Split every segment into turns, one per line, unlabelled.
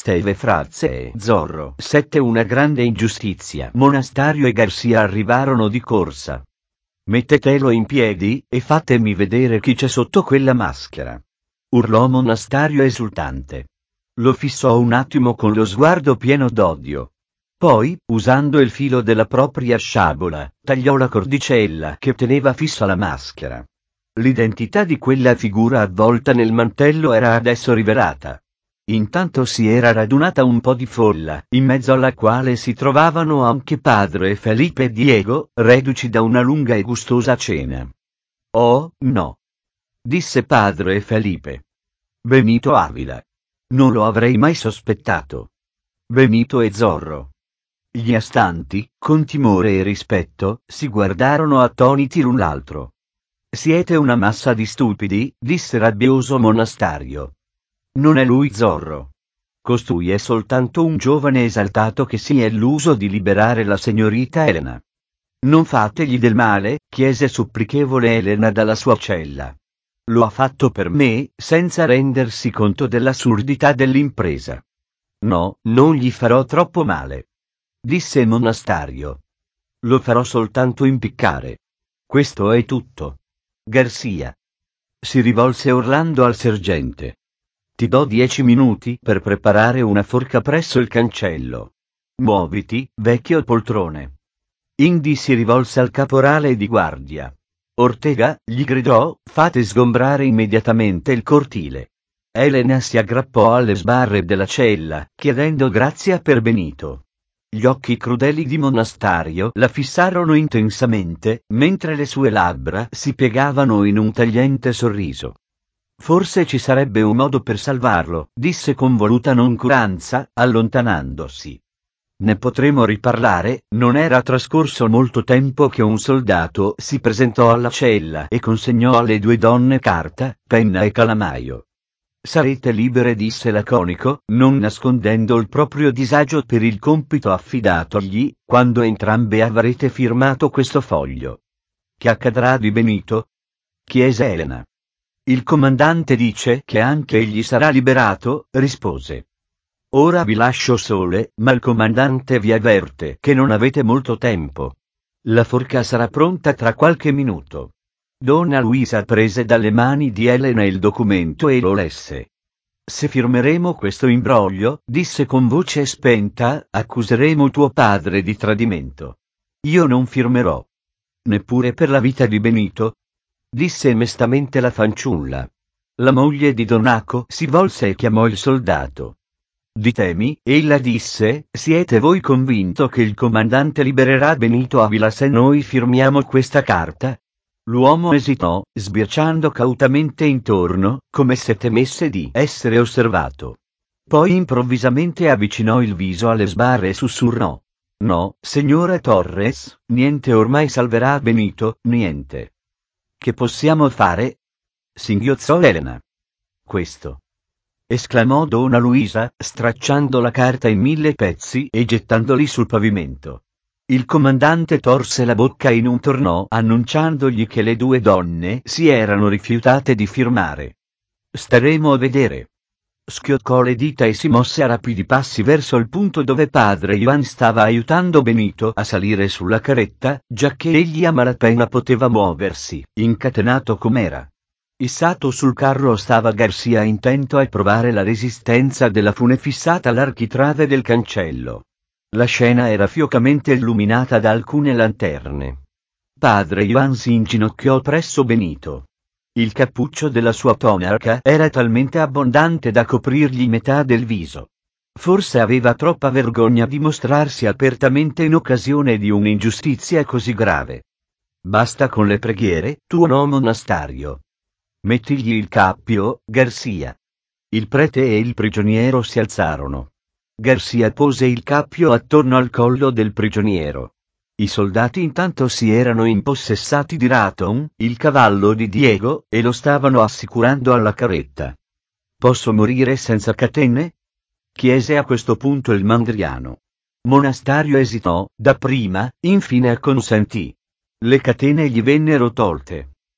Steve Frazze e Zorro. 7. Una grande ingiustizia. Monastario e Garcia arrivarono di corsa. Mettetelo in piedi, e fatemi vedere chi c'è sotto quella maschera. Urlò Monastario esultante. Lo fissò un attimo con lo sguardo pieno d'odio. Poi, usando il filo della propria sciabola, tagliò la cordicella che teneva fissa la maschera. L'identità di quella figura avvolta nel mantello era adesso rivelata. Intanto si era radunata un po' di folla, in mezzo alla quale si trovavano anche padre Felipe e Diego, reduci da una lunga e gustosa cena. «Oh, no!» disse padre Felipe. «Benito Avila. Non lo avrei mai sospettato. Benito e Zorro». Gli astanti, con timore e rispetto, si guardarono attoniti l'un l'altro. «Siete una massa di stupidi», disse rabbioso Monastario. «Non è lui Zorro. Costui è soltanto un giovane esaltato che si è illuso di liberare la signorita Elena». «Non fategli del male», chiese supplichevole Elena dalla sua cella. «Lo ha fatto per me, senza rendersi conto dell'assurdità dell'impresa». «No, non gli farò troppo male», disse Monastario. «Lo farò soltanto impiccare. Questo è tutto». «Garcia», si rivolse Orlando al sergente. «Ti do 10 minuti per preparare una forca presso il cancello. Muoviti, vecchio poltrone». Indy si rivolse al caporale di guardia. «Ortega», gli gridò, «fate sgombrare immediatamente il cortile». Elena si aggrappò alle sbarre della cella, chiedendo grazia per Benito. Gli occhi crudeli di Monastario la fissarono intensamente, mentre le sue labbra si piegavano in un tagliente sorriso. «Forse ci sarebbe un modo per salvarlo», disse con voluta noncuranza, allontanandosi. «Ne potremo riparlare». Non era trascorso molto tempo che un soldato si presentò alla cella e consegnò alle due donne carta, penna e calamaio. «Sarete libere», disse laconico, non nascondendo il proprio disagio per il compito affidatogli, «quando entrambe avrete firmato questo foglio». «Che accadrà di Benito?» chiese Elena. «Il comandante dice che anche egli sarà liberato», rispose. «Ora vi lascio sole, ma il comandante vi avverte che non avete molto tempo. La forca sarà pronta tra qualche minuto». Donna Luisa prese dalle mani di Elena il documento e lo lesse. «Se firmeremo questo imbroglio», disse con voce spenta, «accuseremo tuo padre di tradimento». «Io non firmerò». «Neppure per la vita di Benito?» disse mestamente la fanciulla. La moglie di Donaco si volse e chiamò il soldato. «Ditemi», ella disse, «siete voi convinto che il comandante libererà Benito Avila se noi firmiamo questa carta?» L'uomo esitò, sbirciando cautamente intorno, come se temesse di essere osservato. Poi improvvisamente avvicinò il viso alle sbarre e sussurrò. «No, signora Torres, niente ormai salverà Benito, niente». «Che possiamo fare?» singhiozzò Elena. «Questo», esclamò Donna Luisa, stracciando la carta in 1000 pezzi e gettandoli sul pavimento. Il comandante torse la bocca in un tornò annunciandogli che le due donne si erano rifiutate di firmare. «Staremo a vedere». Schioccò le dita e si mosse a rapidi passi verso il punto dove padre Ivan stava aiutando Benito a salire sulla carretta, giacché egli a malapena poteva muoversi, incatenato com'era. Issato sul carro stava Garcia intento a provare la resistenza della fune fissata all'architrave del cancello. La scena era fiocamente illuminata da alcune lanterne. Padre Ivan si inginocchiò presso Benito. Il cappuccio della sua tonaca era talmente abbondante da coprirgli metà del viso. Forse aveva troppa vergogna di mostrarsi apertamente in occasione di un'ingiustizia così grave. «Basta con le preghiere», tuonò Monastario. «Mettigli il cappio, Garcia». Il prete e il prigioniero si alzarono. Garcia pose il cappio attorno al collo del prigioniero. I soldati intanto si erano impossessati di Raton, il cavallo di Diego, e lo stavano assicurando alla carretta. «Posso morire senza catene?» chiese a questo punto il mandriano. Monastario esitò, dapprima, infine acconsentì. Le catene gli vennero tolte.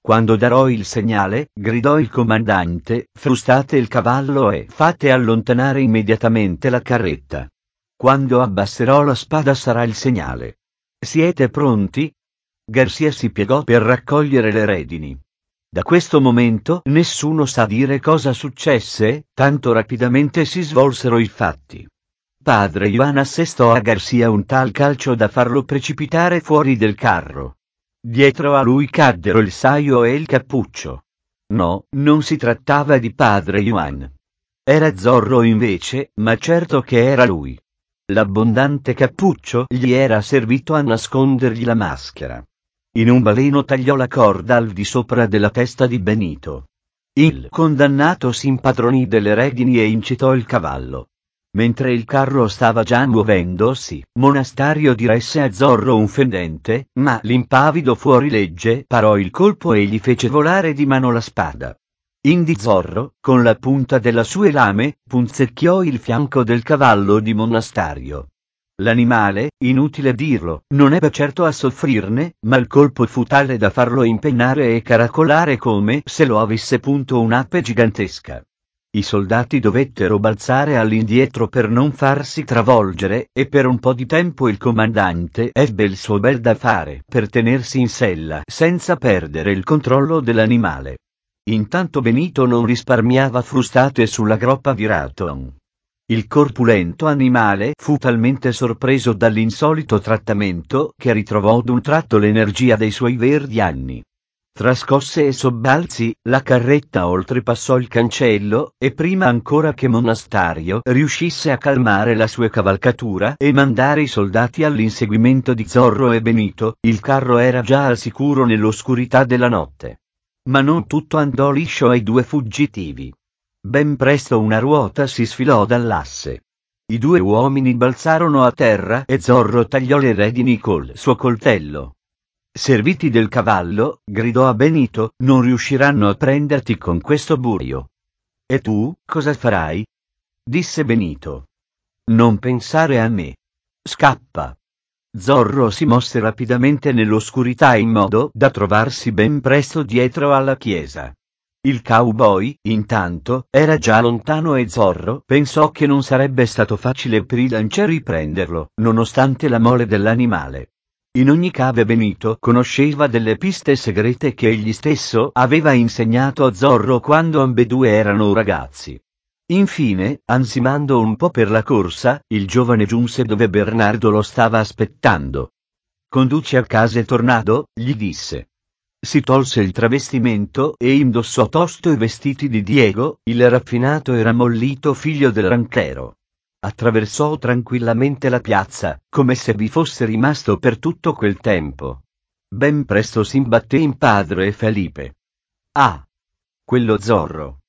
Quando darò il segnale, gridò il comandante, frustate il cavallo e fate allontanare immediatamente la carretta. Quando abbasserò la spada sarà il segnale. Siete pronti? Garcia si piegò per raccogliere le redini. Da questo momento nessuno sa dire cosa successe, tanto rapidamente si svolsero i fatti. Padre Juan assestò a Garcia un tal calcio da farlo precipitare fuori del carro. Dietro a lui caddero il saio e il cappuccio. No, non si trattava di padre Juan. Era Zorro invece, ma certo che era lui. L'abbondante cappuccio gli era servito a nascondergli la maschera. In un baleno tagliò la corda al di sopra della testa di Benito. Il condannato si impadronì delle redini e incitò il cavallo. Mentre il carro stava già muovendosi, Monastario diresse a Zorro un fendente, ma l'impavido fuorilegge parò il colpo e gli fece volare di mano la spada. Indi Zorro, con la punta della sua lame, punzecchiò il fianco del cavallo di Monastario. L'animale, inutile dirlo, non ebbe certo a soffrirne, ma il colpo fu tale da farlo impennare e caracolare come se lo avesse punto un'ape gigantesca. I soldati dovettero balzare all'indietro per non farsi travolgere, e per un po' di tempo il comandante ebbe il suo bel da fare per tenersi in sella senza perdere il controllo dell'animale. Intanto Benito non risparmiava frustate sulla groppa di Raton. Il corpulento animale fu talmente sorpreso dall'insolito trattamento che ritrovò d'un tratto l'energia dei suoi verdi anni. Tra scosse e sobbalzi, la carretta oltrepassò il cancello, e prima ancora che Monastario riuscisse a calmare la sua cavalcatura e mandare i soldati all'inseguimento di Zorro e Benito, il carro era già al sicuro nell'oscurità della notte. Ma non tutto andò liscio ai due fuggitivi. Ben presto una ruota si sfilò dall'asse. I due uomini balzarono a terra e Zorro tagliò le redini col suo coltello. Serviti del cavallo, gridò a Benito, non riusciranno a prenderti con questo buio. E tu, cosa farai? Disse Benito. Non pensare a me. Scappa. Zorro si mosse rapidamente nell'oscurità in modo da trovarsi ben presto dietro alla chiesa. Il cowboy, intanto, era già lontano e Zorro pensò che non sarebbe stato facile per i lancieri prenderlo, nonostante la mole dell'animale. In ogni cave Benito conosceva delle piste segrete che egli stesso aveva insegnato a Zorro quando ambedue erano ragazzi. Infine, ansimando un po' per la corsa, il giovane giunse dove Bernardo lo stava aspettando. «Conduci a casa Tornado», gli disse. Si tolse il travestimento e indossò tosto i vestiti di Diego, il raffinato e rammollito figlio del ranchero. Attraversò tranquillamente la piazza, come se vi fosse rimasto per tutto quel tempo. Ben presto s'imbatté in padre Felipe. «Ah! Quello Zorro!»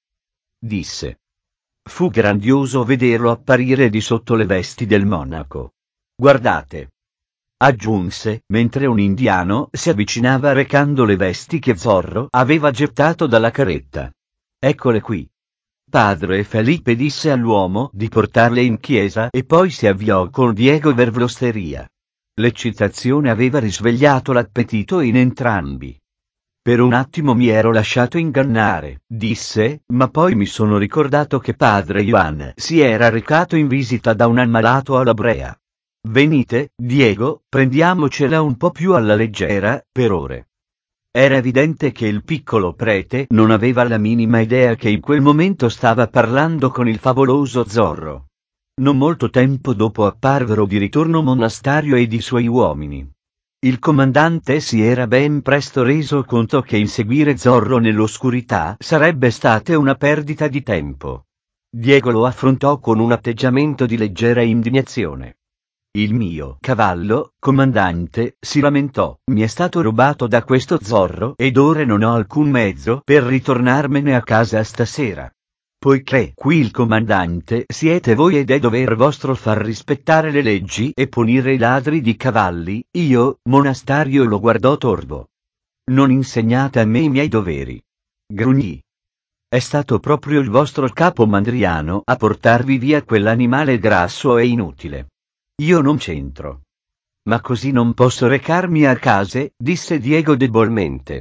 disse. Fu grandioso vederlo apparire di sotto le vesti del monaco. «Guardate!» aggiunse, mentre un indiano si avvicinava recando le vesti che Zorro aveva gettato dalla carretta. «Eccole qui!» Padre Felipe disse all'uomo di portarle in chiesa e poi si avviò con Diego verso l'osteria. L'eccitazione aveva risvegliato l'appetito in entrambi. «Per un attimo mi ero lasciato ingannare», disse, «ma poi mi sono ricordato che padre Juan si era recato in visita da un ammalato alla Brea. Venite, Diego, prendiamocela un po' più alla leggera, per ore». Era evidente che il piccolo prete non aveva la minima idea che in quel momento stava parlando con il favoloso Zorro. Non molto tempo dopo apparvero di ritorno Monastario ed i suoi uomini. Il comandante si era ben presto reso conto che inseguire Zorro nell'oscurità sarebbe stata una perdita di tempo. Diego lo affrontò con un atteggiamento di leggera indignazione. «Il mio cavallo, comandante», si lamentò, «mi è stato rubato da questo Zorro ed ora non ho alcun mezzo per ritornarmene a casa stasera. Poiché qui il comandante siete voi ed è dover vostro far rispettare le leggi e punire i ladri di cavalli, io, Monastario, lo guardò torvo. Non insegnate a me i miei doveri. Grugnì. È stato proprio il vostro capo Mandriano a portarvi via quell'animale grasso e inutile. Io non c'entro». «Ma così non posso recarmi a casa», disse Diego debolmente.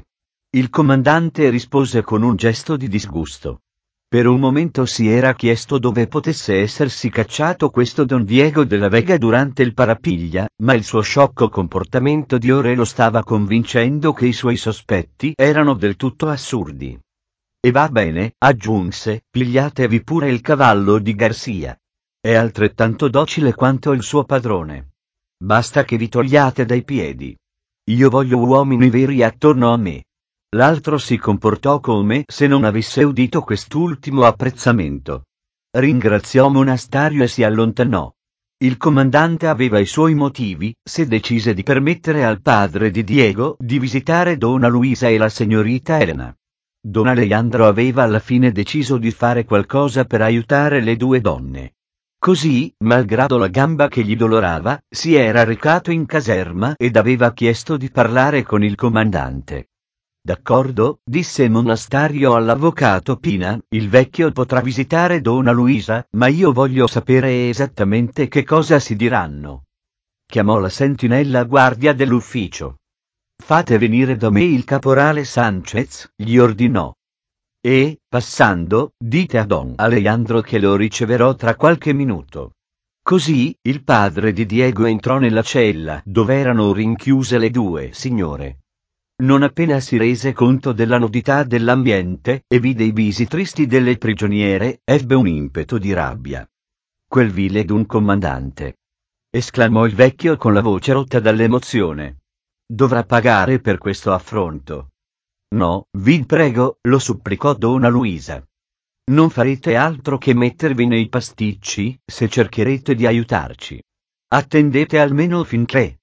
Il comandante rispose con un gesto di disgusto. Per un momento si era chiesto dove potesse essersi cacciato questo Don Diego de la Vega durante il parapiglia, ma il suo sciocco comportamento di ore lo stava convincendo che i suoi sospetti erano del tutto assurdi. E va bene, aggiunse, pigliatevi pure il cavallo di Garcia. È altrettanto docile quanto il suo padrone. Basta che vi togliate dai piedi. Io voglio uomini veri attorno a me. L'altro si comportò come se non avesse udito quest'ultimo apprezzamento. Ringraziò Monastario e si allontanò. Il comandante aveva i suoi motivi, se decise di permettere al padre di Diego di visitare Donna Luisa e la signorita Elena. Don Alejandro aveva alla fine deciso di fare qualcosa per aiutare le due donne. Così, malgrado la gamba che gli dolorava, si era recato in caserma ed aveva chiesto di parlare con il comandante. D'accordo, disse Monastario all'avvocato Pina, il vecchio potrà visitare Donna Luisa, ma io voglio sapere esattamente che cosa si diranno. Chiamò la sentinella guardia dell'ufficio. Fate venire da me il caporale Sanchez, gli ordinò. E, passando, dite a Don Alejandro che lo riceverò tra qualche minuto. Così, il padre di Diego entrò nella cella dove erano rinchiuse le due signore. Non appena si rese conto della nudità dell'ambiente e vide i visi tristi delle prigioniere, ebbe un impeto di rabbia. Quel vile d'un comandante! Esclamò il vecchio con la voce rotta dall'emozione. Dovrà pagare per questo affronto. No, vi prego, lo supplicò Donna Luisa. Non farete altro che mettervi nei pasticci, se cercherete di aiutarci. Attendete almeno finché.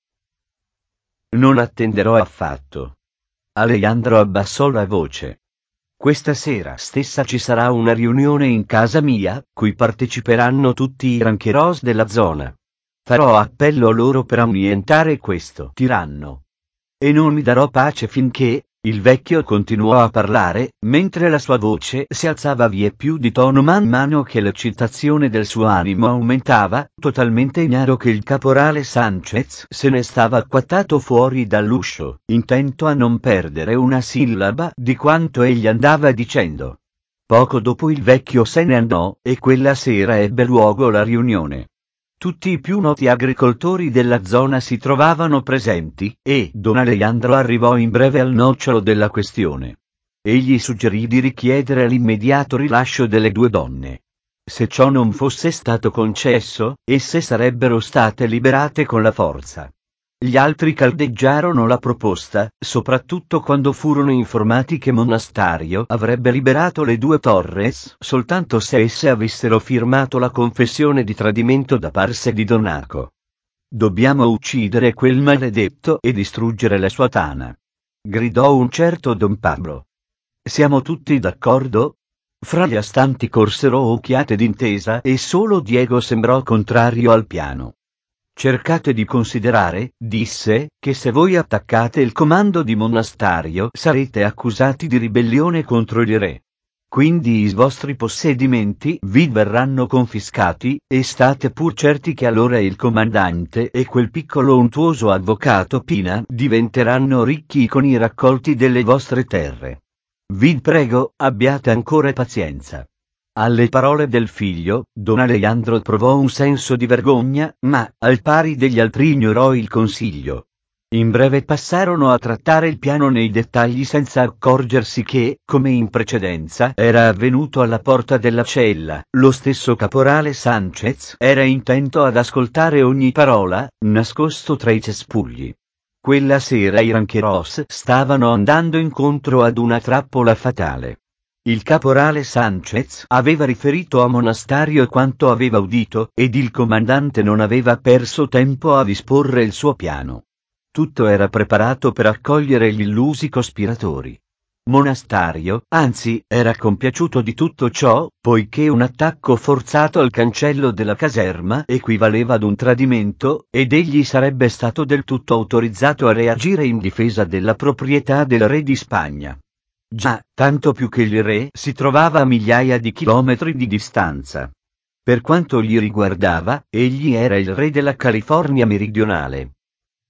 Non attenderò affatto. Alejandro abbassò la voce. Questa sera stessa ci sarà una riunione in casa mia, cui parteciperanno tutti i rancheros della zona. Farò appello a loro per annientare questo tiranno. E non mi darò pace finché... Il vecchio continuò a parlare, mentre la sua voce si alzava vieppiù di tono man mano che l'eccitazione del suo animo aumentava, totalmente ignaro che il caporale Sanchez se ne stava acquattato fuori dall'uscio, intento a non perdere una sillaba di quanto egli andava dicendo. Poco dopo il vecchio se ne andò, e quella sera ebbe luogo la riunione. Tutti i più noti agricoltori della zona si trovavano presenti, e Don Alejandro arrivò in breve al nocciolo della questione. Egli suggerì di richiedere l'immediato rilascio delle due donne. Se ciò non fosse stato concesso, esse sarebbero state liberate con la forza. Gli altri caldeggiarono la proposta, soprattutto quando furono informati che Monastario avrebbe liberato le due Torres soltanto se esse avessero firmato la confessione di tradimento da parte di Donaco. Dobbiamo uccidere quel maledetto e distruggere la sua tana. Gridò un certo Don Pablo. Siamo tutti d'accordo? Fra gli astanti corsero occhiate d'intesa e solo Diego sembrò contrario al piano. Cercate di considerare, disse, che se voi attaccate il comando di Monastario sarete accusati di ribellione contro il re. Quindi i vostri possedimenti vi verranno confiscati, e state pur certi che allora il comandante e quel piccolo untuoso avvocato Pina diventeranno ricchi con i raccolti delle vostre terre. Vi prego, abbiate ancora pazienza. Alle parole del figlio, Don Alejandro provò un senso di vergogna, ma, al pari degli altri ignorò il consiglio. In breve passarono a trattare il piano nei dettagli senza accorgersi che, come in precedenza era avvenuto alla porta della cella, lo stesso caporale Sanchez era intento ad ascoltare ogni parola, nascosto tra i cespugli. Quella sera i rancheros stavano andando incontro ad una trappola fatale. Il caporale Sanchez aveva riferito a Monastario quanto aveva udito, ed il comandante non aveva perso tempo a disporre il suo piano. Tutto era preparato per accogliere gli illusi cospiratori. Monastario, anzi, era compiaciuto di tutto ciò, poiché un attacco forzato al cancello della caserma equivaleva ad un tradimento, ed egli sarebbe stato del tutto autorizzato a reagire in difesa della proprietà del re di Spagna. Già, tanto più che il re si trovava a migliaia di chilometri di distanza. Per quanto gli riguardava, egli era il re della California meridionale.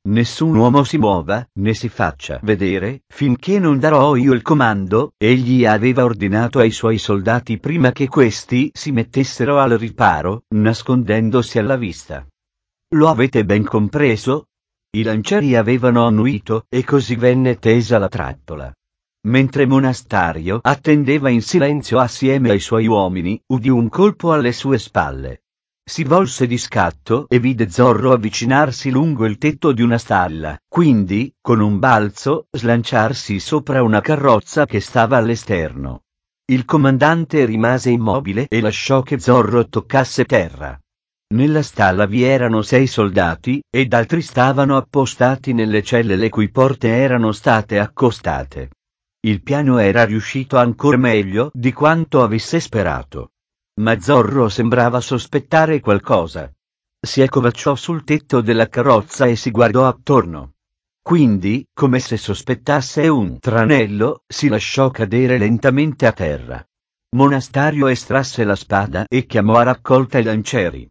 Nessun uomo si muova, né si faccia vedere, finché non darò io il comando, egli aveva ordinato ai suoi soldati prima che questi si mettessero al riparo, nascondendosi alla vista. Lo avete ben compreso? I lancieri avevano annuito, e così venne tesa la trappola. Mentre Monastario attendeva in silenzio assieme ai suoi uomini, udì un colpo alle sue spalle. Si volse di scatto e vide Zorro avvicinarsi lungo il tetto di una stalla, quindi, con un balzo, slanciarsi sopra una carrozza che stava all'esterno. Il comandante rimase immobile e lasciò che Zorro toccasse terra. Nella stalla vi erano 6 soldati, ed altri stavano appostati nelle celle le cui porte erano state accostate. Il piano era riuscito ancor meglio di quanto avesse sperato. Ma Zorro sembrava sospettare qualcosa. Si accovacciò sul tetto della carrozza e si guardò attorno. Quindi, come se sospettasse un tranello, si lasciò cadere lentamente a terra. Monastario estrasse la spada e chiamò a raccolta i lancieri.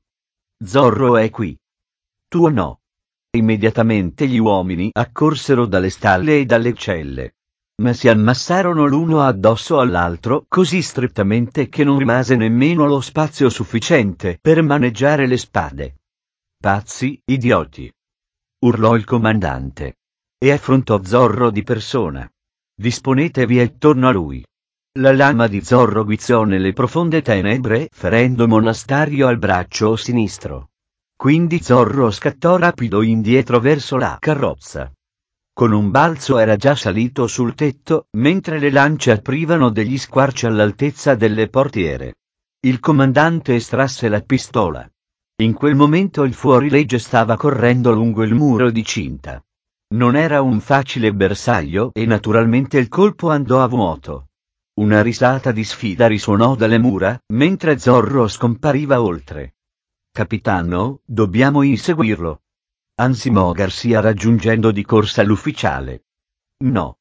Zorro è qui. Tu o no? Immediatamente gli uomini accorsero dalle stalle e dalle celle. Ma si ammassarono l'uno addosso all'altro così strettamente che non rimase nemmeno lo spazio sufficiente per maneggiare le spade. Pazzi, idioti! Urlò il comandante. E affrontò Zorro di persona. Disponetevi attorno a lui. La lama di Zorro guizzò nelle profonde tenebre, ferendo Monastario al braccio sinistro. Quindi Zorro scattò rapido indietro verso la carrozza. Con un balzo era già salito sul tetto, mentre le lance aprivano degli squarci all'altezza delle portiere. Il comandante estrasse la pistola. In quel momento il fuorilegge stava correndo lungo il muro di cinta. Non era un facile bersaglio e naturalmente il colpo andò a vuoto. Una risata di sfida risuonò dalle mura, mentre Zorro scompariva oltre. Capitano, dobbiamo inseguirlo. Ansimò Garcia raggiungendo di corsa l'ufficiale. No.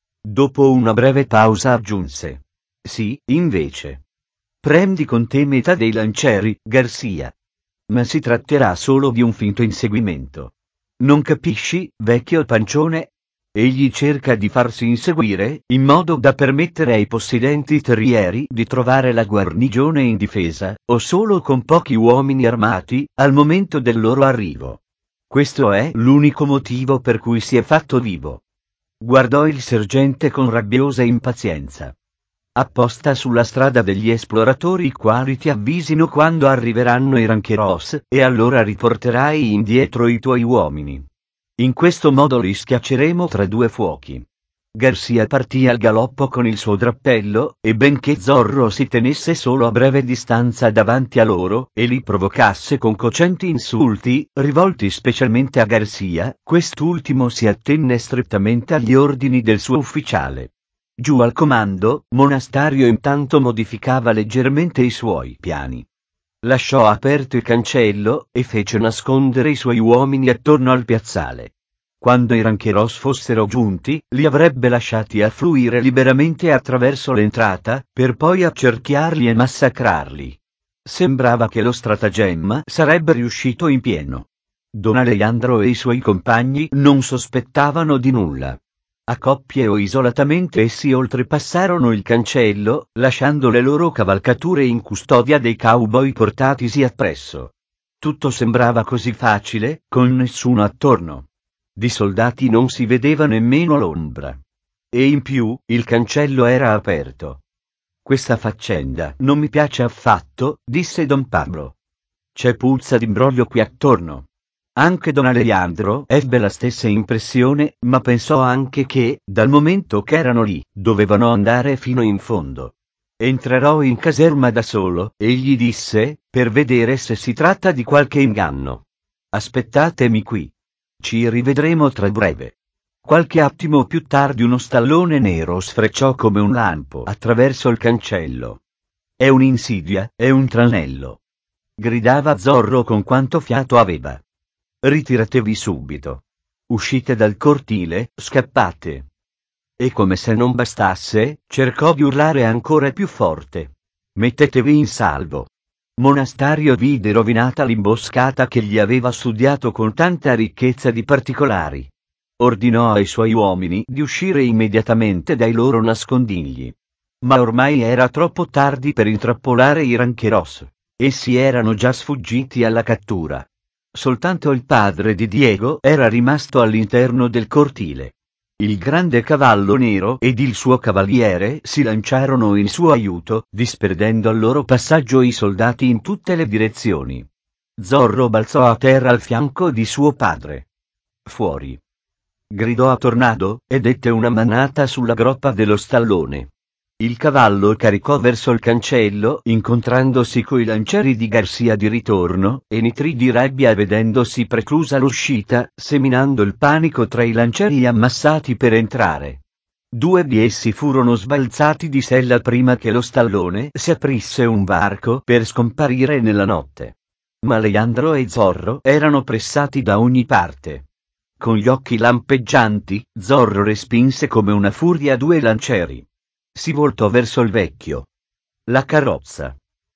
Dopo una breve pausa aggiunse. Sì, invece. Prendi con te metà dei lancieri, Garcia. Ma si tratterà solo di un finto inseguimento. Non capisci, vecchio pancione? Egli cerca di farsi inseguire, in modo da permettere ai possidenti terrieri di trovare la guarnigione indifesa, o solo con pochi uomini armati, al momento del loro arrivo. Questo è l'unico motivo per cui si è fatto vivo. Guardò il sergente con rabbiosa impazienza. Apposta sulla strada degli esploratori i quali ti avvisino quando arriveranno i rancheros, e allora riporterai indietro i tuoi uomini. In questo modo li schiacceremo tra due fuochi. Garcia partì al galoppo con il suo drappello, e benché Zorro si tenesse solo a breve distanza davanti a loro, e li provocasse con cocenti insulti, rivolti specialmente a Garcia, quest'ultimo si attenne strettamente agli ordini del suo ufficiale. Giù al comando, Monastario intanto modificava leggermente i suoi piani. Lasciò aperto il cancello, e fece nascondere i suoi uomini attorno al piazzale. Quando i rancheros fossero giunti, li avrebbe lasciati affluire liberamente attraverso l'entrata, per poi accerchiarli e massacrarli. Sembrava che lo stratagemma sarebbe riuscito in pieno. Don Alejandro e i suoi compagni non sospettavano di nulla. A coppie o isolatamente essi oltrepassarono il cancello, lasciando le loro cavalcature in custodia dei cowboy portatisi appresso. Tutto sembrava così facile, con nessuno attorno. Di soldati non si vedeva nemmeno l'ombra. E in più, il cancello era aperto. Questa faccenda non mi piace affatto, disse Don Pablo. C'è puzza d'imbroglio qui attorno. Anche Don Alejandro ebbe la stessa impressione, ma pensò anche che, dal momento che erano lì, dovevano andare fino in fondo. Entrerò in caserma da solo, egli disse, per vedere se si tratta di qualche inganno. Aspettatemi qui. Ci rivedremo tra breve. Qualche attimo più tardi uno stallone nero sfrecciò come un lampo attraverso il cancello. È un'insidia, è un tranello. Gridava Zorro con quanto fiato aveva. Ritiratevi subito. Uscite dal cortile, scappate. E come se non bastasse, cercò di urlare ancora più forte. Mettetevi in salvo. Monastario vide rovinata l'imboscata che gli aveva studiato con tanta ricchezza di particolari. Ordinò ai suoi uomini di uscire immediatamente dai loro nascondigli. Ma ormai era troppo tardi per intrappolare i rancheros. Essi erano già sfuggiti alla cattura. Soltanto il padre di Diego era rimasto all'interno del cortile. Il grande cavallo nero ed il suo cavaliere si lanciarono in suo aiuto, disperdendo al loro passaggio i soldati in tutte le direzioni. Zorro balzò a terra al fianco di suo padre. Fuori! Gridò a Tornado, e dette una manata sulla groppa dello stallone. Il cavallo caricò verso il cancello, incontrandosi coi lancieri di Garcia di ritorno, e nitrì di rabbia vedendosi preclusa l'uscita, seminando il panico tra i lancieri ammassati per entrare. Due di essi furono sbalzati di sella prima che lo stallone si aprisse un varco per scomparire nella notte. Ma Leandro e Zorro erano pressati da ogni parte. Con gli occhi lampeggianti, Zorro respinse come una furia due lancieri. Si voltò verso il vecchio. La carrozza!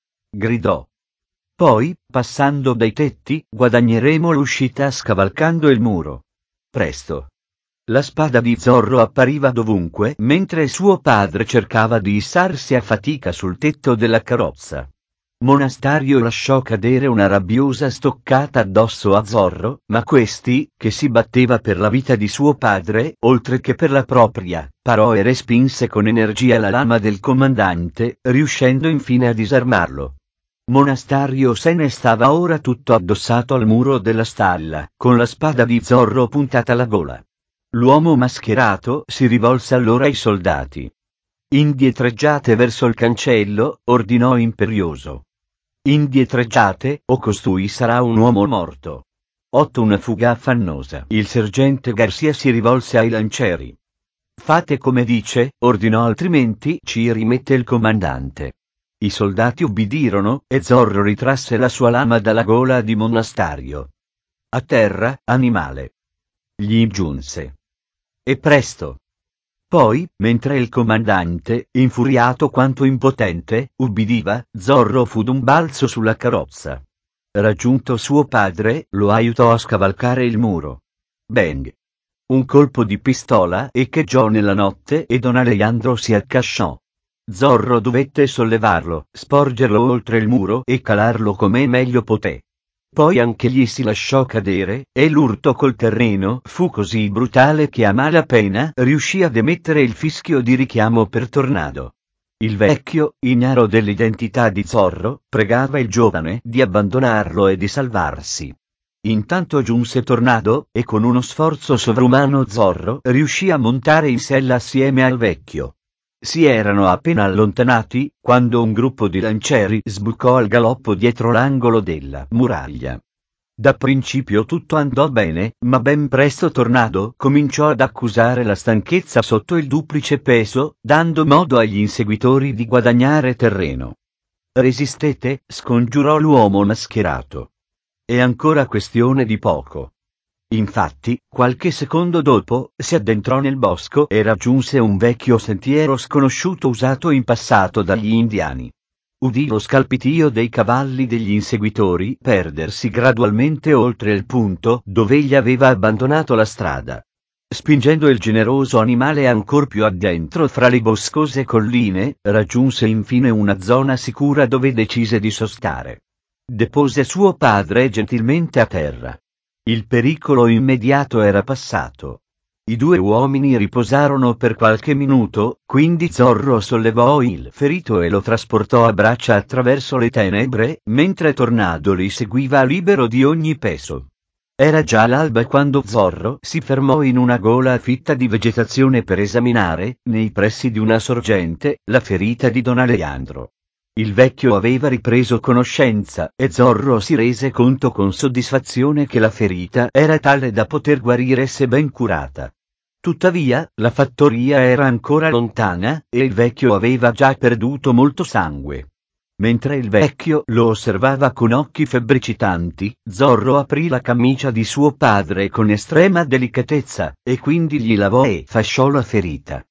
Gridò. Poi, passando dai tetti, guadagneremo l'uscita scavalcando il muro. Presto! La spada di Zorro appariva dovunque mentre suo padre cercava di issarsi a fatica sul tetto della carrozza. Monastario lasciò cadere una rabbiosa stoccata addosso a Zorro, ma questi, che si batteva per la vita di suo padre, oltre che per la propria, parò e respinse con energia la lama del comandante, riuscendo infine a disarmarlo. Monastario se ne stava ora tutto addossato al muro della stalla, con la spada di Zorro puntata alla gola. L'uomo mascherato si rivolse allora ai soldati. Indietreggiate verso il cancello, ordinò imperioso. Indietreggiate, o costui sarà un uomo morto. 8. Una fuga affannosa. Il sergente Garcia si rivolse ai lancieri. Fate come dice, ordinò, altrimenti ci rimette il comandante. I soldati ubbidirono, e Zorro ritrasse la sua lama dalla gola di Monastario. A terra, animale! Gli giunse. E presto! Poi, mentre il comandante, infuriato quanto impotente, ubbidiva, Zorro fu d'un balzo sulla carrozza. Raggiunto suo padre, lo aiutò a scavalcare il muro. Bang! Un colpo di pistola echeggiò nella notte e Don Alejandro si accasciò. Zorro dovette sollevarlo, sporgerlo oltre il muro e calarlo come meglio poté. Poi anch'egli si lasciò cadere, e l'urto col terreno fu così brutale che a malapena riuscì ad emettere il fischio di richiamo per Tornado. Il vecchio, ignaro dell'identità di Zorro, pregava il giovane di abbandonarlo e di salvarsi. Intanto giunse Tornado, e con uno sforzo sovrumano Zorro riuscì a montare in sella assieme al vecchio. Si erano appena allontanati, quando un gruppo di lancieri sbucò al galoppo dietro l'angolo della muraglia. Da principio tutto andò bene, ma ben presto Tornado cominciò ad accusare la stanchezza sotto il duplice peso, dando modo agli inseguitori di guadagnare terreno. Resistete, scongiurò l'uomo mascherato. È ancora questione di poco. Infatti, qualche secondo dopo, si addentrò nel bosco e raggiunse un vecchio sentiero sconosciuto usato in passato dagli indiani. Udì lo scalpitio dei cavalli degli inseguitori perdersi gradualmente oltre il punto dove egli aveva abbandonato la strada. Spingendo il generoso animale ancor più addentro fra le boscose colline, raggiunse infine una zona sicura dove decise di sostare. Depose suo padre gentilmente a terra. Il pericolo immediato era passato. I due uomini riposarono per qualche minuto, quindi Zorro sollevò il ferito e lo trasportò a braccia attraverso le tenebre, mentre Tornado li seguiva libero di ogni peso. Era già l'alba quando Zorro si fermò in una gola fitta di vegetazione per esaminare, nei pressi di una sorgente, la ferita di Don Alejandro. Il vecchio aveva ripreso conoscenza, e Zorro si rese conto con soddisfazione che la ferita era tale da poter guarire se ben curata. Tuttavia, la fattoria era ancora lontana, e il vecchio aveva già perduto molto sangue. Mentre il vecchio lo osservava con occhi febbricitanti, Zorro aprì la camicia di suo padre con estrema delicatezza, e quindi gli lavò e fasciò la ferita.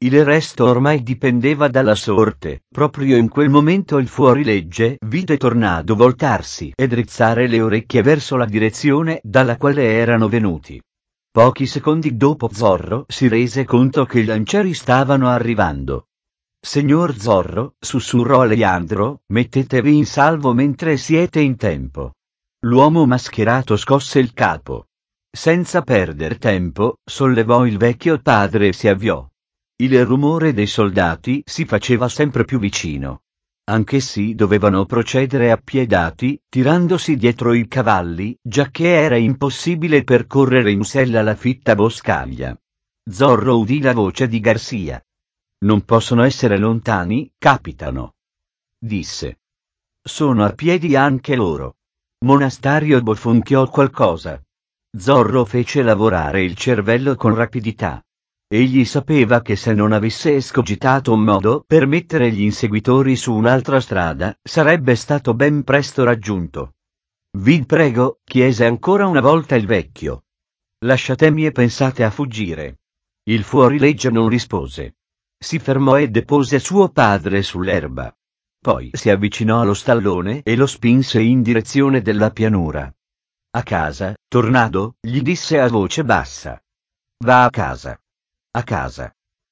Il resto ormai dipendeva dalla sorte. Proprio in quel momento il fuorilegge vide Tornado voltarsi e drizzare le orecchie verso la direzione dalla quale erano venuti. Pochi secondi dopo Zorro si rese conto che i lancieri stavano arrivando. Signor Zorro, sussurrò Leandro, mettetevi in salvo mentre siete in tempo. L'uomo mascherato scosse il capo. Senza perder tempo, sollevò il vecchio padre e si avviò. Il rumore dei soldati si faceva sempre più vicino. Anch'essi dovevano procedere appiedati, tirandosi dietro i cavalli, giacché era impossibile percorrere in sella la fitta boscaglia. Zorro udì la voce di Garcia. Non possono essere lontani, capitano, disse. Sono a piedi anche loro. Monastario bofonchiò qualcosa. Zorro fece lavorare il cervello con rapidità. Egli sapeva che se non avesse escogitato un modo per mettere gli inseguitori su un'altra strada, sarebbe stato ben presto raggiunto. Vi prego, chiese ancora una volta il vecchio. Lasciatemi e pensate a fuggire. Il fuorilegge non rispose. Si fermò e depose suo padre sull'erba. Poi si avvicinò allo stallone e lo spinse in direzione della pianura. A casa, Tornado, gli disse a voce bassa. Va a casa. A casa.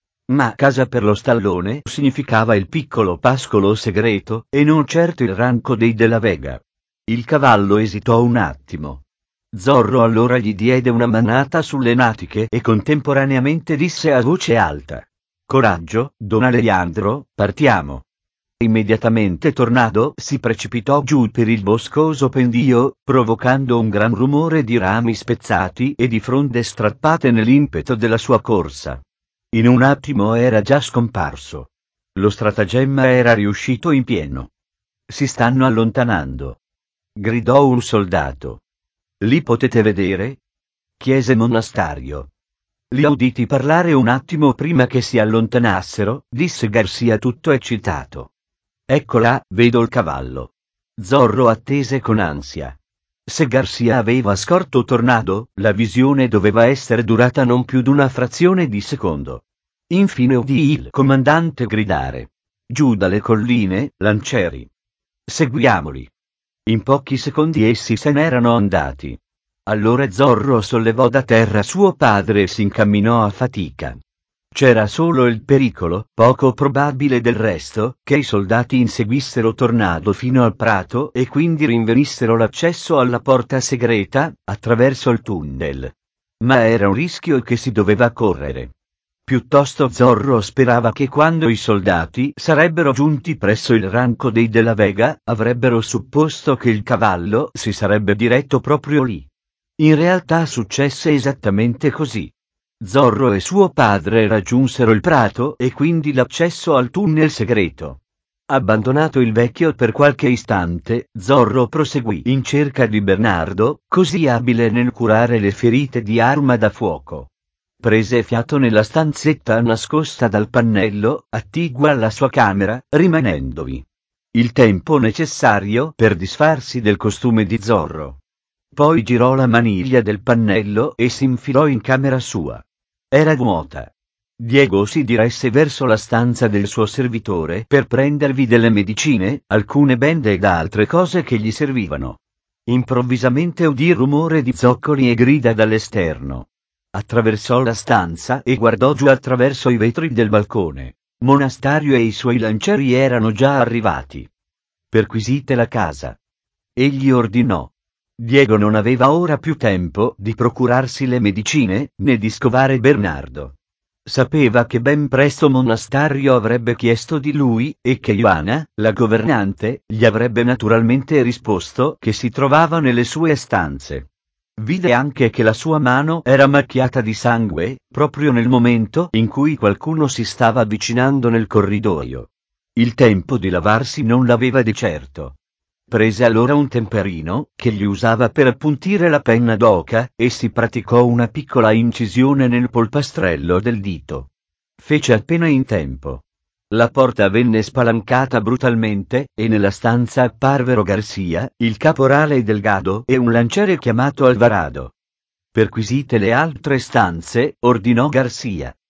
Ma casa per lo stallone significava il piccolo pascolo segreto, e non certo il ranco dei Della Vega. Il cavallo esitò un attimo. Zorro allora gli diede una manata sulle natiche e contemporaneamente disse a voce alta. Coraggio, Don Leandro, partiamo. Immediatamente Tornado si precipitò giù per il boscoso pendio, provocando un gran rumore di rami spezzati e di fronde strappate nell'impeto della sua corsa. In un attimo era già scomparso. Lo stratagemma era riuscito in pieno. Si stanno allontanando. Gridò un soldato. Li potete vedere? Chiese Monastario. Li ho uditi parlare un attimo prima che si allontanassero, disse Garcia tutto eccitato. Eccola, vedo il cavallo. Zorro attese con ansia. Se Garcia aveva scorto Tornado, la visione doveva essere durata non più d'una frazione di secondo. Infine udì il comandante gridare. Giù dalle colline, lancieri. Seguiamoli. In pochi secondi essi se n'erano andati. Allora Zorro sollevò da terra suo padre e si incamminò a fatica. C'era solo il pericolo, poco probabile del resto, che i soldati inseguissero Tornado fino al prato e quindi rinvenissero l'accesso alla porta segreta, attraverso il tunnel. Ma era un rischio che si doveva correre. Piuttosto Zorro sperava che quando i soldati sarebbero giunti presso il ranco dei Della Vega, avrebbero supposto che il cavallo si sarebbe diretto proprio lì. In realtà successe esattamente così. Zorro e suo padre raggiunsero il prato e quindi l'accesso al tunnel segreto. Abbandonato il vecchio per qualche istante, Zorro proseguì in cerca di Bernardo, così abile nel curare le ferite di arma da fuoco. Prese fiato nella stanzetta nascosta dal pannello, attigua alla sua camera, rimanendovi il tempo necessario per disfarsi del costume di Zorro. Poi girò la maniglia del pannello e si infilò in camera sua. Era vuota. Diego si diresse verso la stanza del suo servitore per prendervi delle medicine, alcune bende ed altre cose che gli servivano. Improvvisamente udì rumore di zoccoli e grida dall'esterno. Attraversò la stanza e guardò giù attraverso i vetri del balcone. Monastario e i suoi lancieri erano già arrivati. Perquisite la casa. Egli ordinò. Diego non aveva ora più tempo di procurarsi le medicine, né di scovare Bernardo. Sapeva che ben presto Monastario avrebbe chiesto di lui, e che Ioana, la governante, gli avrebbe naturalmente risposto che si trovava nelle sue stanze. Vide anche che la sua mano era macchiata di sangue, proprio nel momento in cui qualcuno si stava avvicinando nel corridoio. Il tempo di lavarsi non l'aveva di certo. Prese allora un temperino, che gli usava per appuntire la penna d'oca, e si praticò una piccola incisione nel polpastrello del dito. Fece appena in tempo. La porta venne spalancata brutalmente, e nella stanza apparvero Garcia, il caporale Delgado e un lanciere chiamato Alvarado. Perquisite le altre stanze, ordinò Garcia.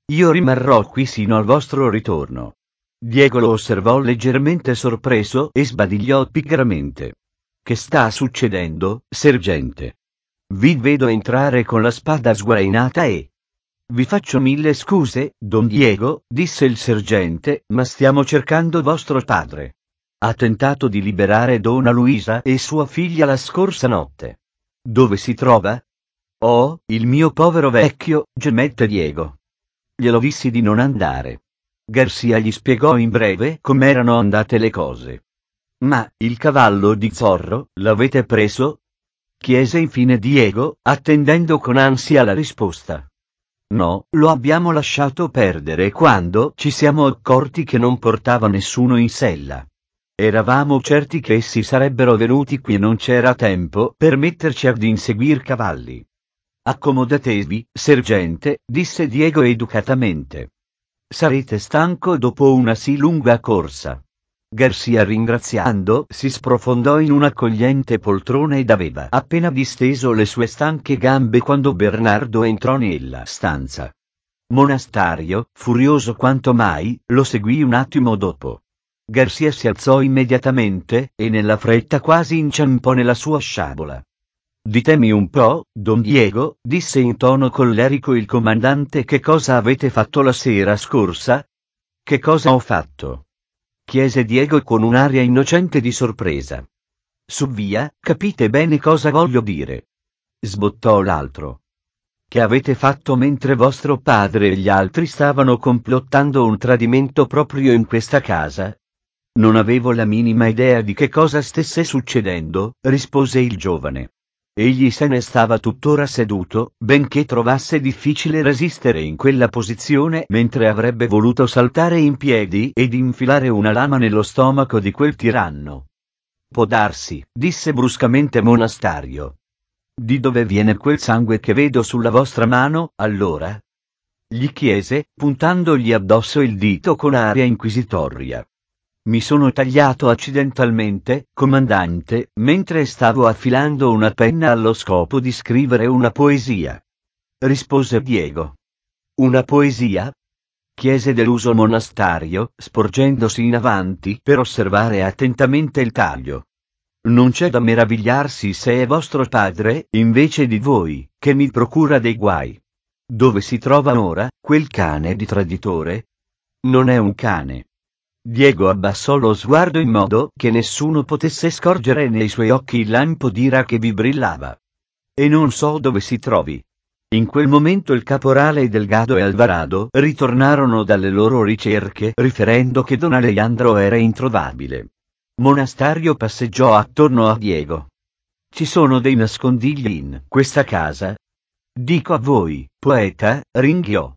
Io rimarrò qui sino al vostro ritorno. Diego lo osservò leggermente sorpreso e sbadigliò pigramente. Che sta succedendo, sergente? Vi vedo entrare con la spada sguainata e... Vi faccio mille scuse, don Diego, disse il sergente, ma stiamo cercando vostro padre. Ha tentato di liberare donna Luisa e sua figlia la scorsa notte. Dove si trova? Oh, il mio povero vecchio, gemette Diego. Glielo dissi di non andare. Garcia gli spiegò in breve com'erano andate le cose. Ma, il cavallo di Zorro, l'avete preso? Chiese infine Diego, attendendo con ansia la risposta. No, lo abbiamo lasciato perdere quando ci siamo accorti che non portava nessuno in sella. Eravamo certi che essi sarebbero venuti qui e non c'era tempo per metterci ad inseguir cavalli. Accomodatevi, sergente, disse Diego educatamente. Sarete stanco dopo una sì lunga corsa. Garcia, ringraziando, si sprofondò in un'accogliente poltrona ed aveva appena disteso le sue stanche gambe quando Bernardo entrò nella stanza. Monastario, furioso quanto mai, lo seguì un attimo dopo. Garcia si alzò immediatamente, e nella fretta quasi inciampò nella sua sciabola. Ditemi un po', don Diego, disse in tono collerico il comandante, che cosa avete fatto la sera scorsa? Che cosa ho fatto? Chiese Diego con un'aria innocente di sorpresa. Su via, capite bene cosa voglio dire. Sbottò l'altro. Che avete fatto mentre vostro padre e gli altri stavano complottando un tradimento proprio in questa casa? Non avevo la minima idea di che cosa stesse succedendo, rispose il giovane. Egli se ne stava tuttora seduto, benché trovasse difficile resistere in quella posizione mentre avrebbe voluto saltare in piedi ed infilare una lama nello stomaco di quel tiranno. Può darsi, disse bruscamente Monastario. Di dove viene quel sangue che vedo sulla vostra mano, allora? Gli chiese, puntandogli addosso il dito con aria inquisitoria. Mi sono tagliato accidentalmente, comandante, mentre stavo affilando una penna allo scopo di scrivere una poesia. Rispose Diego. Una poesia? Chiese deluso Monastario, sporgendosi in avanti per osservare attentamente il taglio. Non c'è da meravigliarsi se è vostro padre, invece di voi, che mi procura dei guai. Dove si trova ora, quel cane di traditore? Non è un cane. Diego abbassò lo sguardo in modo che nessuno potesse scorgere nei suoi occhi il lampo d'ira che vi brillava. E non so dove si trovi. In quel momento il caporale Delgado e Alvarado ritornarono dalle loro ricerche riferendo che don Alejandro era introvabile. Monastario passeggiò attorno a Diego. Ci sono dei nascondigli in questa casa? Dico a voi, poeta, ringhiò.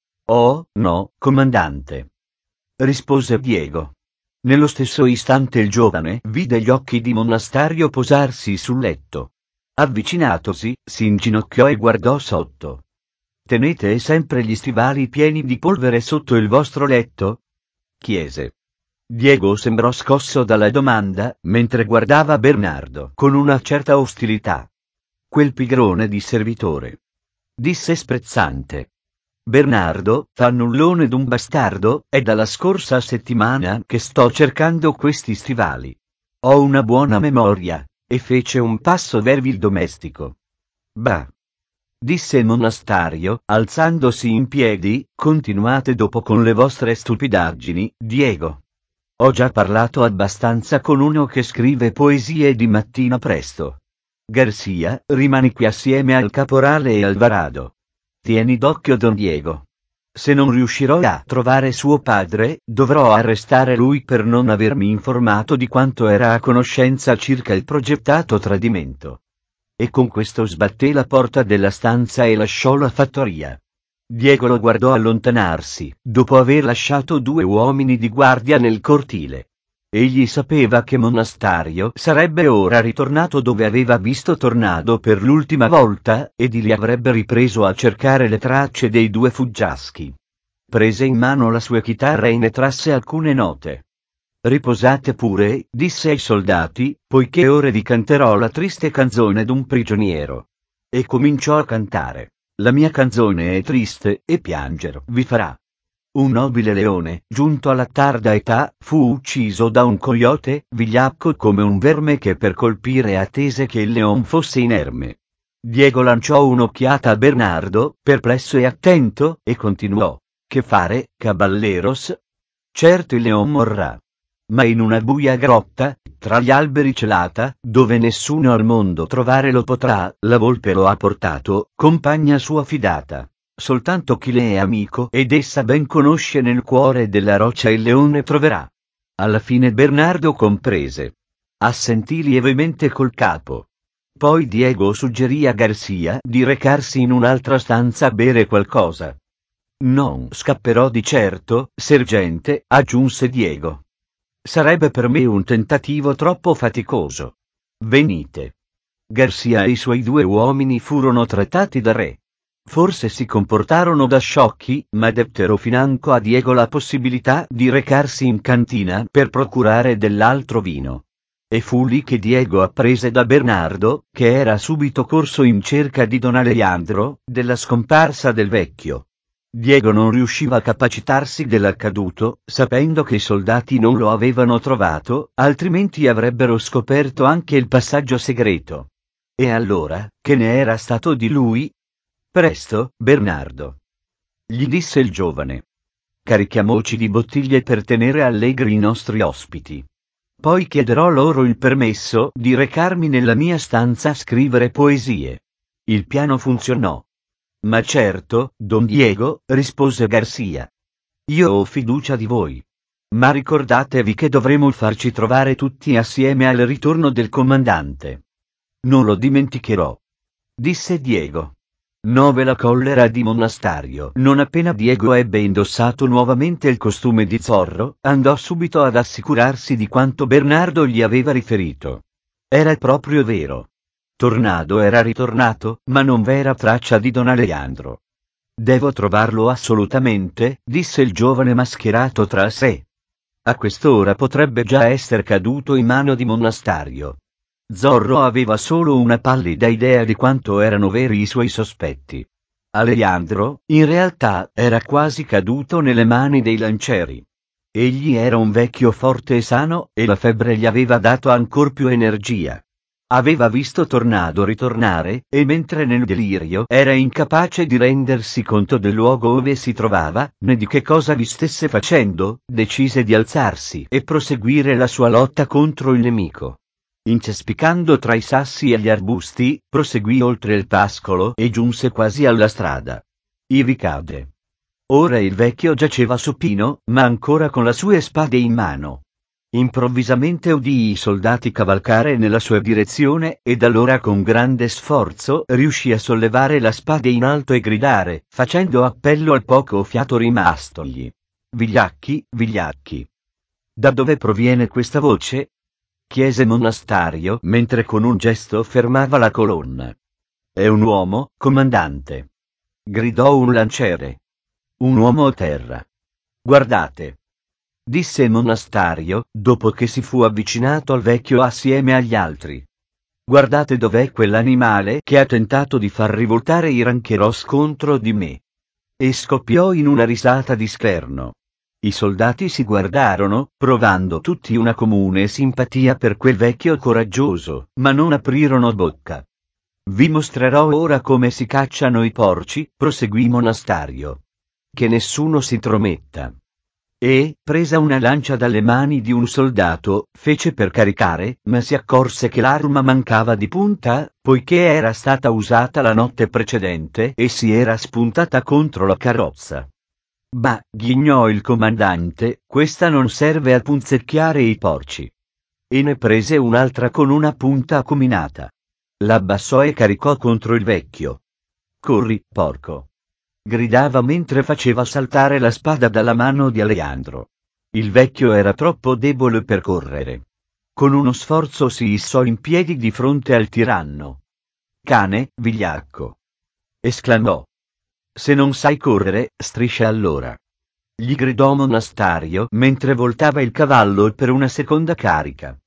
Oh, no, comandante. Rispose Diego. Nello stesso istante il giovane vide gli occhi di Monastario posarsi sul letto. Avvicinatosi, si inginocchiò e guardò sotto. Tenete sempre gli stivali pieni di polvere sotto il vostro letto? Chiese. Diego sembrò scosso dalla domanda, mentre guardava Bernardo con una certa ostilità. Quel pigrone di servitore. Disse sprezzante. Bernardo, fannullone d'un bastardo, è dalla scorsa settimana che sto cercando questi stivali. Ho una buona memoria, e fece un passo verso il domestico. Bah! Disse Monastario, alzandosi in piedi, continuate dopo con le vostre stupidaggini, Diego. Ho già parlato abbastanza con uno che scrive poesie di mattina presto. Garcia, rimani qui assieme al caporale e Alvarado. Tieni d'occhio don Diego. Se non riuscirò a trovare suo padre, dovrò arrestare lui per non avermi informato di quanto era a conoscenza circa il progettato tradimento. E con questo sbatté la porta della stanza e lasciò la fattoria. Diego lo guardò allontanarsi, dopo aver lasciato due uomini di guardia nel cortile. Egli sapeva che Monastario sarebbe ora ritornato dove aveva visto Tornado per l'ultima volta, e di lì avrebbe ripreso a cercare le tracce dei due fuggiaschi. Prese in mano la sua chitarra e ne trasse alcune note. Riposate pure, disse ai soldati, poiché ora vi canterò la triste canzone d'un prigioniero. E cominciò a cantare. La mia canzone è triste e pianger vi farà. Un nobile leone, giunto alla tarda età, fu ucciso da un coyote, vigliacco come un verme che per colpire attese che il leon fosse inerme. Diego lanciò un'occhiata a Bernardo, perplesso e attento, e continuò. Che fare, caballeros? Certo il leon morrà. Ma in una buia grotta, tra gli alberi celata, dove nessuno al mondo trovare lo potrà, la volpe lo ha portato, compagna sua fidata. Soltanto chi le è amico ed essa ben conosce nel cuore della roccia il leone troverà. Alla fine Bernardo comprese. Assentì lievemente col capo. Poi Diego suggerì a Garcia di recarsi in un'altra stanza a bere qualcosa. Non scapperò di certo, sergente, aggiunse Diego. Sarebbe per me un tentativo troppo faticoso. Venite. Garcia e i suoi 2 uomini furono trattati da re. Forse si comportarono da sciocchi, ma dettero financo a Diego la possibilità di recarsi in cantina per procurare dell'altro vino. E fu lì che Diego apprese da Bernardo, che era subito corso in cerca di Don Alejandro, della scomparsa del vecchio. Diego non riusciva a capacitarsi dell'accaduto, sapendo che i soldati non lo avevano trovato, altrimenti avrebbero scoperto anche il passaggio segreto. E allora, che ne era stato di lui? Presto, Bernardo. Gli disse il giovane. Carichiamoci di bottiglie per tenere allegri i nostri ospiti. Poi chiederò loro il permesso di recarmi nella mia stanza a scrivere poesie. Il piano funzionò. Ma certo, Don Diego, rispose Garcia. Io ho fiducia di voi. Ma ricordatevi che dovremo farci trovare tutti assieme al ritorno del comandante. Non lo dimenticherò. Disse Diego. 9 La collera di Monastario. Non appena Diego ebbe indossato nuovamente il costume di Zorro, andò subito ad assicurarsi di quanto Bernardo gli aveva riferito. Era proprio vero. Tornado era ritornato, ma non v'era traccia di Don Alejandro. Devo trovarlo assolutamente, disse il giovane mascherato tra sé. A quest'ora potrebbe già essere caduto in mano di Monastario. Zorro aveva solo una pallida idea di quanto erano veri i suoi sospetti. Alejandro, in realtà, era quasi caduto nelle mani dei lancieri. Egli era un vecchio forte e sano, e la febbre gli aveva dato ancor più energia. Aveva visto Tornado ritornare, e mentre nel delirio era incapace di rendersi conto del luogo ove si trovava, né di che cosa vi stesse facendo, decise di alzarsi e proseguire la sua lotta contro il nemico. Incespicando tra i sassi e gli arbusti, proseguì oltre il pascolo e giunse quasi alla strada. Ivi cadde. Ora il vecchio giaceva supino, ma ancora con le sue spade in mano. Improvvisamente udì i soldati cavalcare nella sua direzione, ed allora con grande sforzo riuscì a sollevare la spada in alto e gridare, facendo appello al poco fiato rimastogli. Vigliacchi, vigliacchi. Da dove proviene questa voce? Chiese Monastario mentre con un gesto fermava la colonna. È un uomo, comandante. Gridò un lanciere. Un uomo a terra. Guardate. Disse Monastario, dopo che si fu avvicinato al vecchio assieme agli altri. Guardate dov'è quell'animale che ha tentato di far rivoltare i Rancheros contro di me. E scoppiò in una risata di scherno. I soldati si guardarono, provando tutti una comune simpatia per quel vecchio coraggioso, ma non aprirono bocca. Vi mostrerò ora come si cacciano i porci, proseguì Monastario. Che nessuno si trometta. E, presa una lancia dalle mani di un soldato, fece per caricare, ma si accorse che l'arma mancava di punta, poiché era stata usata la notte precedente e si era spuntata contro la carrozza. Bah, ghignò il comandante, questa non serve a punzecchiare i porci. E ne prese un'altra con una punta acuminata. L'abbassò e caricò contro il vecchio. Corri, porco. Gridava mentre faceva saltare la spada dalla mano di Alejandro. Il vecchio era troppo debole per correre. Con uno sforzo si issò in piedi di fronte al tiranno. Cane, vigliacco. Esclamò. Se non sai correre, striscia allora. Gli gridò Monastario mentre voltava il cavallo per una seconda carica.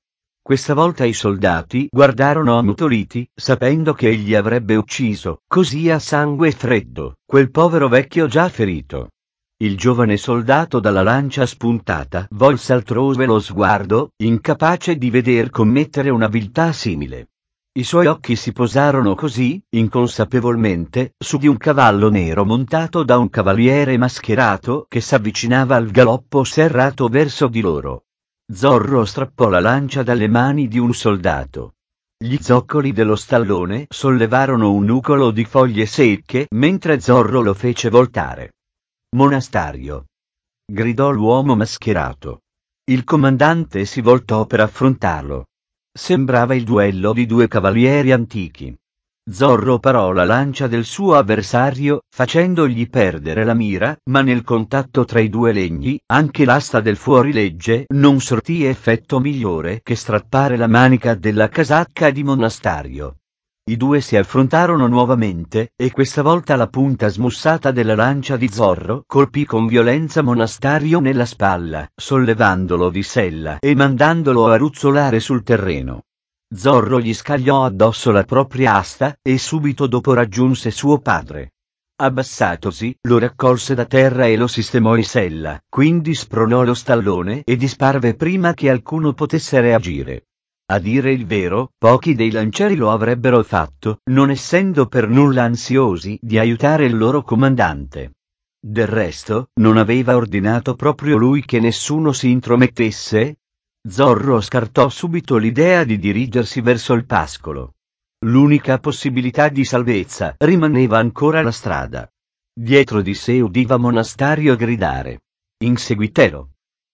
Questa volta i soldati guardarono ammutoliti, sapendo che egli avrebbe ucciso, così a sangue freddo, quel povero vecchio già ferito. Il giovane soldato dalla lancia spuntata volse altrove lo sguardo, incapace di veder commettere una viltà simile. I suoi occhi si posarono così, inconsapevolmente, su di un cavallo nero montato da un cavaliere mascherato che s'avvicinava al galoppo serrato verso di loro. Zorro strappò la lancia dalle mani di un soldato. Gli zoccoli dello stallone sollevarono un nugolo di foglie secche mentre Zorro lo fece voltare. Monastario! Gridò l'uomo mascherato. Il comandante si voltò per affrontarlo. Sembrava il duello di due cavalieri antichi. Zorro parò la lancia del suo avversario, facendogli perdere la mira, ma nel contatto tra i due legni, anche l'asta del fuorilegge non sortì effetto migliore che strappare la manica della casacca di Monastario. I due si affrontarono nuovamente, e questa volta la punta smussata della lancia di Zorro colpì con violenza Monastario nella spalla, sollevandolo di sella e mandandolo a ruzzolare sul terreno. Zorro gli scagliò addosso la propria asta, e subito dopo raggiunse suo padre. Abbassatosi, lo raccolse da terra e lo sistemò in sella, quindi spronò lo stallone e disparve prima che alcuno potesse reagire. A dire il vero, pochi dei lancieri lo avrebbero fatto, non essendo per nulla ansiosi di aiutare il loro comandante. Del resto, non aveva ordinato proprio lui che nessuno si intromettesse? Zorro scartò subito l'idea di dirigersi verso il pascolo. L'unica possibilità di salvezza rimaneva ancora la strada. Dietro di sé udiva Monastario gridare: "Inseguitelo!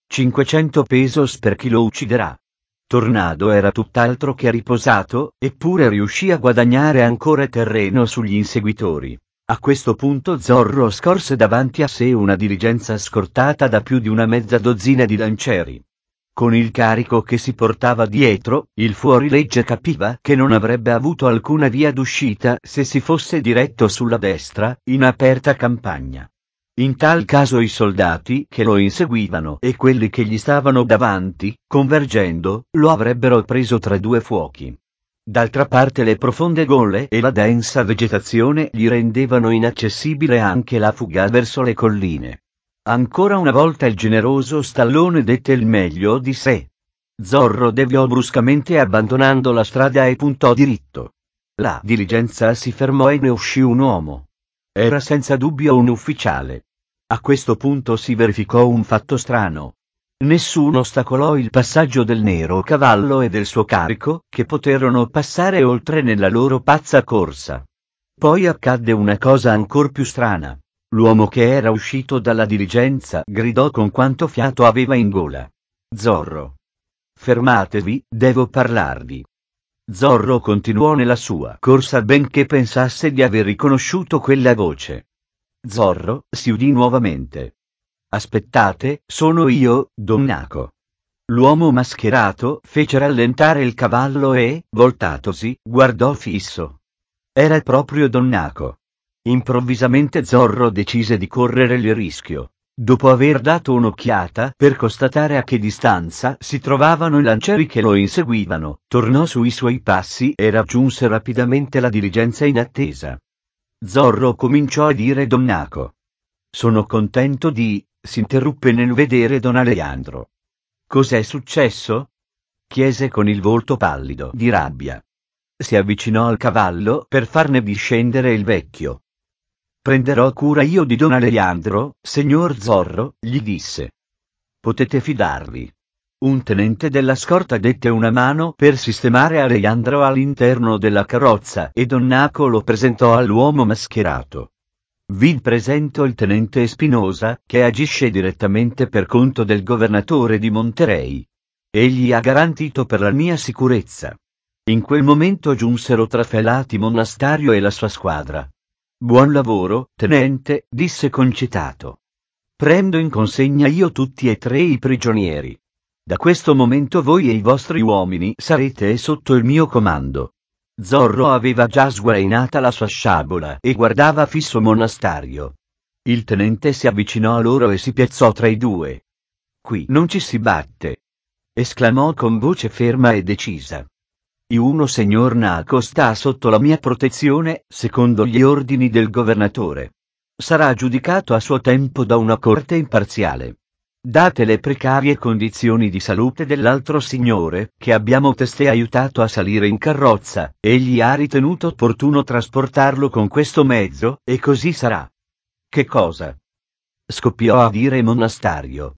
500 pesos per chi lo ucciderà!" Tornado era tutt'altro che riposato, eppure riuscì a guadagnare ancora terreno sugli inseguitori. A questo punto Zorro scorse davanti a sé una diligenza scortata da più di una mezza dozzina di lancieri. Con il carico che si portava dietro, il fuorilegge capiva che non avrebbe avuto alcuna via d'uscita se si fosse diretto sulla destra, in aperta campagna. In tal caso i soldati che lo inseguivano e quelli che gli stavano davanti, convergendo, lo avrebbero preso tra due fuochi. D'altra parte le profonde gole e la densa vegetazione gli rendevano inaccessibile anche la fuga verso le colline. Ancora una volta il generoso stallone dette il meglio di sé. Zorro deviò bruscamente abbandonando la strada e puntò diritto. La diligenza si fermò e ne uscì un uomo. Era senza dubbio un ufficiale. A questo punto si verificò un fatto strano. Nessuno ostacolò il passaggio del nero cavallo e del suo carico, che poterono passare oltre nella loro pazza corsa. Poi accadde una cosa ancor più strana. L'uomo che era uscito dalla diligenza gridò con quanto fiato aveva in gola: "Zorro! Fermatevi, devo parlarvi." Zorro continuò nella sua corsa benché pensasse di aver riconosciuto quella voce. Zorro si udì nuovamente: "Aspettate, sono io, Donnaco." L'uomo mascherato fece rallentare il cavallo e, voltatosi, guardò fisso. Era proprio Donnaco. Improvvisamente Zorro decise di correre il rischio. Dopo aver dato un'occhiata per constatare a che distanza si trovavano i lancieri che lo inseguivano, tornò sui suoi passi e raggiunse rapidamente la diligenza in attesa. Zorro cominciò a dire Donnaco. "Sono contento di..." s'interruppe nel vedere Don Alejandro. "Cos'è successo?" chiese con il volto pallido di rabbia. Si avvicinò al cavallo per farne discendere il vecchio. "Prenderò cura io di Don Alejandro, signor Zorro", gli disse. "Potete fidarvi." Un tenente della scorta dette una mano per sistemare Alejandro all'interno della carrozza e Donnaco lo presentò all'uomo mascherato. "Vi presento il tenente Espinosa, che agisce direttamente per conto del governatore di Monterey. Egli ha garantito per la mia sicurezza." In quel momento giunsero trafelati Monastario e la sua squadra. "Buon lavoro, tenente", disse concitato. "Prendo in consegna io tutti e tre i prigionieri. Da questo momento voi e i vostri uomini sarete sotto il mio comando." Zorro aveva già sguainata la sua sciabola e guardava fisso Monastario. Il tenente si avvicinò a loro e si piazzò tra i due. "Qui non ci si batte." esclamò con voce ferma e decisa. Uno signor Naco sta sotto la mia protezione, secondo gli ordini del governatore. Sarà giudicato a suo tempo da una corte imparziale. Date le precarie condizioni di salute dell'altro signore, che abbiamo testé aiutato a salire in carrozza, egli ha ritenuto opportuno trasportarlo con questo mezzo, e così sarà. Che cosa? Scoppiò a dire Monastario.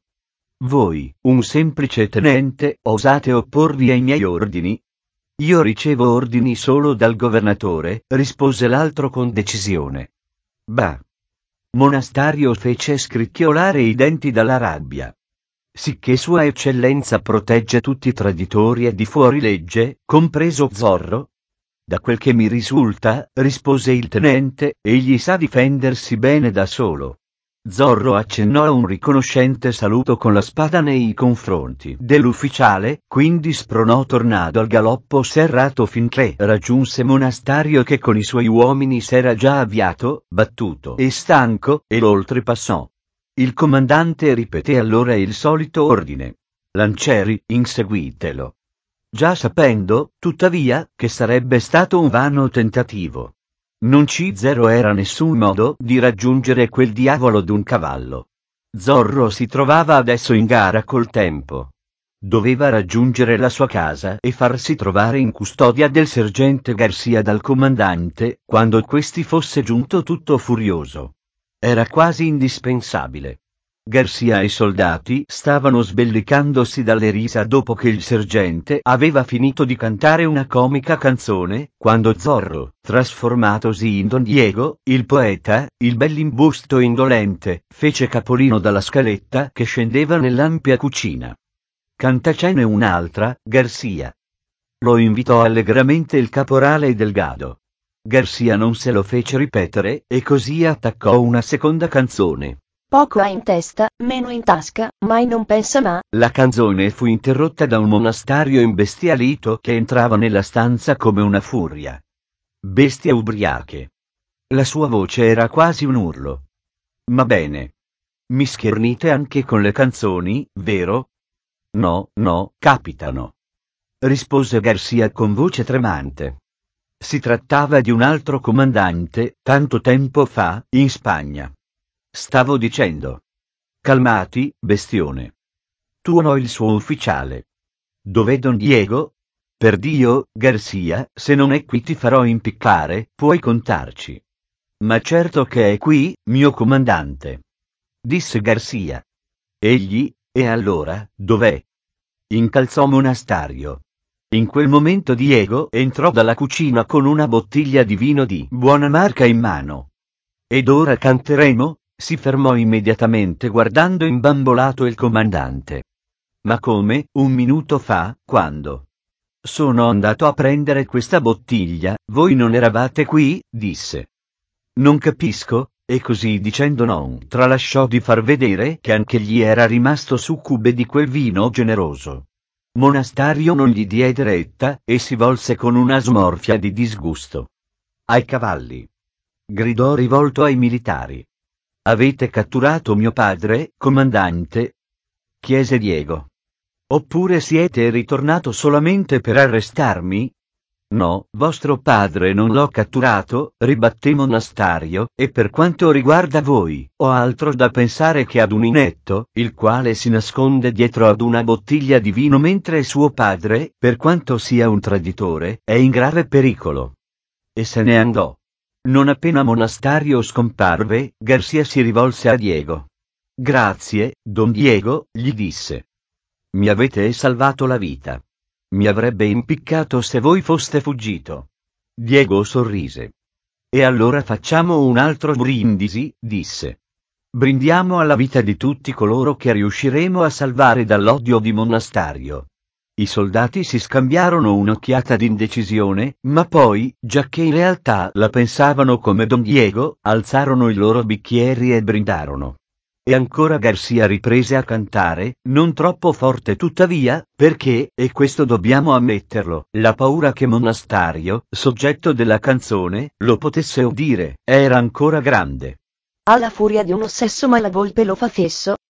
Voi, un semplice tenente, osate opporvi ai miei ordini? Io ricevo ordini solo dal governatore, rispose l'altro con decisione. Bah! Monastario fece scricchiolare i denti dalla rabbia. Sicché Sua Eccellenza protegge tutti i traditori e di fuorilegge, compreso Zorro? Da quel che mi risulta, rispose il tenente, egli sa difendersi bene da solo. Zorro accennò a un riconoscente saluto con la spada nei confronti dell'ufficiale, quindi spronò tornando al galoppo serrato finché raggiunse Monastario che con i suoi uomini s'era già avviato, battuto e stanco, e lo oltrepassò. Il comandante ripeté allora il solito ordine. Lancieri, inseguitelo. Già sapendo, tuttavia, che sarebbe stato un vano tentativo. Non era nessun modo di raggiungere quel diavolo d'un cavallo. Zorro si trovava adesso in gara col tempo. Doveva raggiungere la sua casa e farsi trovare in custodia del sergente Garcia dal comandante, quando questi fosse giunto tutto furioso. Era quasi indispensabile. Garcia e i soldati stavano sbellicandosi dalle risa dopo che il sergente aveva finito di cantare una comica canzone, quando Zorro, trasformatosi in Don Diego, il poeta, il bell'imbusto indolente, fece capolino dalla scaletta che scendeva nell'ampia cucina. Cantacene un'altra, Garcia. Lo invitò allegramente il caporale Delgado. Garcia non se lo fece ripetere, e così attaccò una seconda canzone.
Poco ha in testa, meno in tasca, mai non pensa ma.
La canzone fu interrotta da un Monastario imbestialito che entrava nella stanza come una furia. Bestie ubriache. La sua voce era quasi un urlo. Ma bene. Mi schernite anche con le canzoni, vero? No, no, capitano. Rispose Garcia con voce tremante. Si trattava di un altro comandante, tanto tempo fa, in Spagna. Stavo dicendo. Calmati, bestione. Tuonò il suo ufficiale. Dov'è Don Diego? Per Dio, Garcia, se non è qui ti farò impiccare, puoi contarci. Ma certo che è qui, mio comandante. Disse Garcia. Egli, e allora, dov'è? Incalzò Monastario. In quel momento Diego entrò dalla cucina con una bottiglia di vino di buona marca in mano. Ed ora canteremo? Si fermò immediatamente guardando imbambolato il comandante. Ma come, un minuto fa, quando? Sono andato a prendere questa bottiglia, voi non eravate qui, disse. Non capisco, e così dicendo non tralasciò di far vedere che anche gli era rimasto succube di quel vino generoso. Monastario non gli diede retta, e si volse con una smorfia di disgusto. Ai cavalli! Gridò rivolto ai militari. Avete catturato mio padre, comandante? Chiese Diego. Oppure siete ritornato solamente per arrestarmi? No, vostro padre non l'ho catturato, ribatté Monastario, e per quanto riguarda voi, ho altro da pensare che ad un inetto, il quale si nasconde dietro ad una bottiglia di vino mentre suo padre, per quanto sia un traditore, è in grave pericolo. E se ne andò. Non appena Monastario scomparve, Garcia si rivolse a Diego. Grazie, Don Diego, gli disse. Mi avete salvato la vita. Mi avrebbe impiccato se voi foste fuggito. Diego sorrise. E allora facciamo un altro brindisi, disse. Brindiamo alla vita di tutti coloro che riusciremo a salvare dall'odio di Monastario. I soldati si scambiarono un'occhiata d'indecisione, ma poi, giacché in realtà la pensavano come Don Diego, alzarono i loro bicchieri e brindarono. E ancora Garcia riprese a cantare, non troppo forte tuttavia, perché, e questo dobbiamo ammetterlo, la paura che Monastario, soggetto della canzone, lo potesse udire, era ancora grande.
Alla furia di un ossesso ma la volpe lo fa fesso,